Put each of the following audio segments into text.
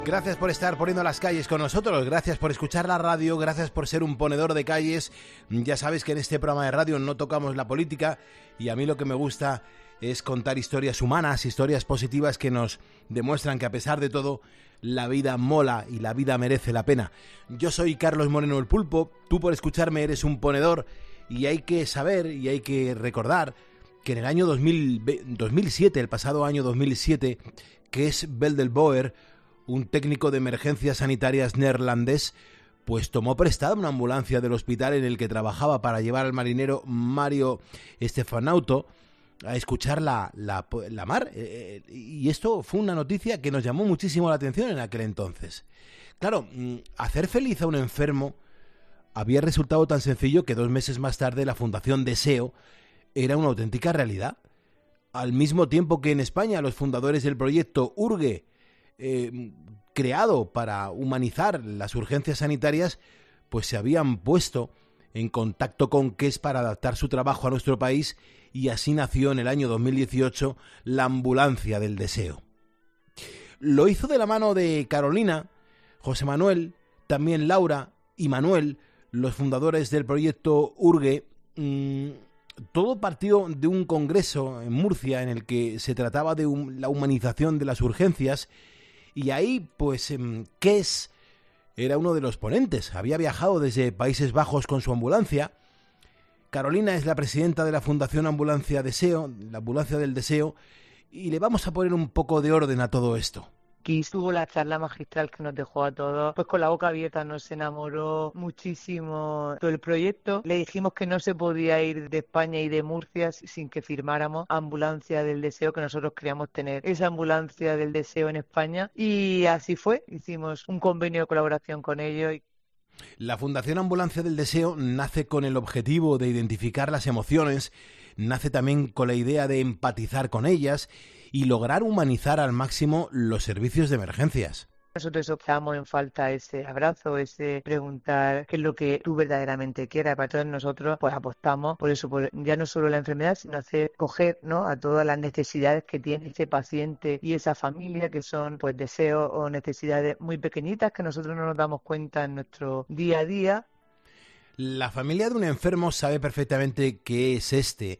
Gracias por estar poniendo las calles con nosotros, gracias por escuchar la radio, gracias por ser un ponedor de calles. Ya sabes que en este programa de radio no tocamos la política y a mí lo que me gusta es contar historias humanas, historias positivas que nos demuestran que a pesar de todo la vida mola y la vida merece la pena. Yo soy Carlos Moreno el Pulpo, tú por escucharme eres un ponedor y hay que saber y hay que recordar que en el año 2007, el pasado año 2007, Kees Beldelboer, un técnico de emergencias sanitarias neerlandés, pues tomó prestada una ambulancia del hospital en el que trabajaba para llevar al marinero Mario Stefanauto a escuchar la mar. Y esto fue una noticia que nos llamó muchísimo la atención en aquel entonces. Claro, hacer feliz a un enfermo había resultado tan sencillo que 2 meses más tarde la Fundación Deseo era una auténtica realidad. Al mismo tiempo que en España los fundadores del proyecto Urge, creado para humanizar las urgencias sanitarias, pues se habían puesto en contacto con Kees para adaptar su trabajo a nuestro país y así nació en el año 2018 la Ambulancia del Deseo. Lo hizo de la mano de Carolina, José Manuel, también Laura y Manuel, los fundadores del proyecto Urge. Todo partió de un congreso en Murcia en el que se trataba de la humanización de las urgencias. Y ahí, pues, Kees era uno de los ponentes. Había viajado desde Países Bajos con su ambulancia. Carolina es la presidenta de la Fundación Ambulancia Deseo, la Ambulancia del Deseo, y le vamos a poner un poco de orden a todo esto. Kees tuvo la charla magistral que nos dejó a todos pues con la boca abierta, nos enamoró muchísimo todo el proyecto. Le dijimos que no se podía ir de España y de Murcia sin que firmáramos Ambulancia del Deseo, que nosotros queríamos tener esa Ambulancia del Deseo en España, y así fue. Hicimos un convenio de colaboración con ellos. La Fundación Ambulancia del Deseo nace con el objetivo de identificar las emociones, nace también con la idea de empatizar con ellas y lograr humanizar al máximo los servicios de emergencias. Nosotros echamos en falta ese abrazo, ese preguntar qué es lo que tú verdaderamente quieras. Para todos nosotros pues apostamos por eso, por ya no solo la enfermedad, sino hacer coger, ¿no?, a todas las necesidades que tiene ese paciente y esa familia, que son pues deseos o necesidades muy pequeñitas que nosotros no nos damos cuenta en nuestro día a día. La familia de un enfermo sabe perfectamente qué es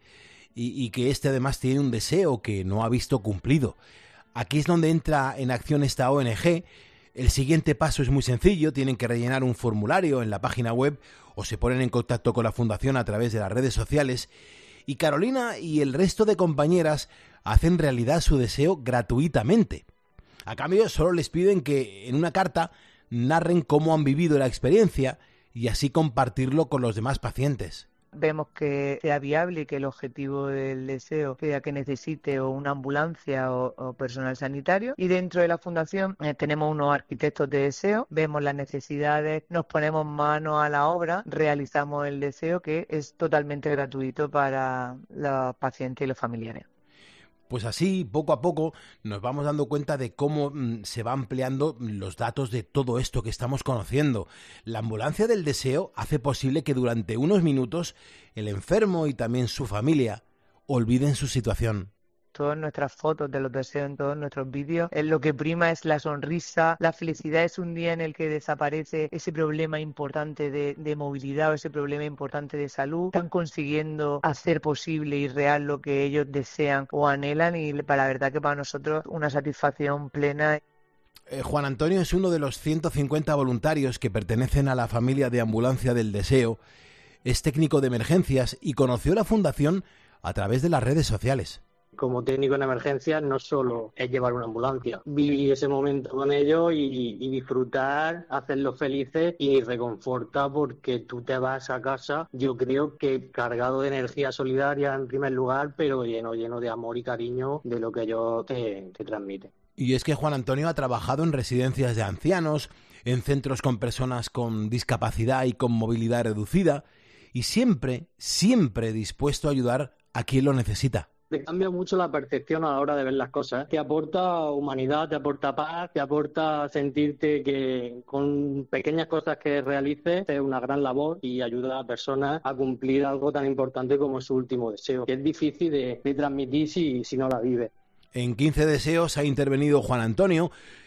y que además tiene un deseo que no ha visto cumplido. Aquí es donde entra en acción esta ONG. El siguiente paso es muy sencillo, tienen que rellenar un formulario en la página web o se ponen en contacto con la fundación a través de las redes sociales, y Carolina y el resto de compañeras hacen realidad su deseo gratuitamente. A cambio, solo les piden que en una carta narren cómo han vivido la experiencia y así compartirlo con los demás pacientes. Vemos que sea viable y que el objetivo del deseo sea que necesite o una ambulancia o personal sanitario, y dentro de la fundación tenemos unos arquitectos de deseo, vemos las necesidades, nos ponemos manos a la obra, realizamos el deseo, que es totalmente gratuito para los pacientes y los familiares. Pues así, poco a poco, nos vamos dando cuenta de cómo se va ampliando los datos de todo esto que estamos conociendo. La Ambulancia del Deseo hace posible que durante unos minutos el enfermo y también su familia olviden su situación. Todas nuestras fotos de los deseos, en todos nuestros vídeos, lo que prima es la sonrisa, la felicidad. Es un día en el que desaparece ese problema importante de movilidad o ese problema importante de salud. Están consiguiendo hacer posible y real lo que ellos desean o anhelan, y para la verdad que para nosotros una satisfacción plena. Juan Antonio es uno de los 150 voluntarios que pertenecen a la familia de Ambulancia del Deseo. Es técnico de emergencias y conoció la fundación a través de las redes sociales. Como técnico en emergencias no solo es llevar una ambulancia, vivir ese momento con ellos y disfrutar, hacerlos felices, y reconforta porque tú te vas a casa, yo creo que cargado de energía solidaria en primer lugar, pero lleno de amor y cariño de lo que ellos te transmiten. Y es que Juan Antonio ha trabajado en residencias de ancianos, en centros con personas con discapacidad y con movilidad reducida, y siempre dispuesto a ayudar a quien lo necesita. Te cambia mucho la percepción a la hora de ver las cosas. Te aporta humanidad, te aporta paz, te aporta sentirte que con pequeñas cosas que realices es una gran labor y ayuda a personas a cumplir algo tan importante como su último deseo, que es difícil de transmitir si no la vives. En 15 deseos ha intervenido Juan Antonio,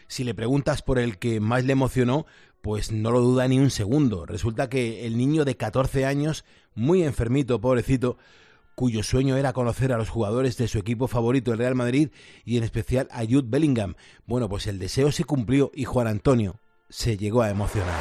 Si le preguntas por el que más le emocionó, pues no lo duda ni un segundo. Resulta que el niño de 14 años, muy enfermito, pobrecito, cuyo sueño era conocer a los jugadores de su equipo favorito, el Real Madrid, y en especial a Jude Bellingham. Bueno, pues el deseo se cumplió y Juan Antonio se llegó a emocionar.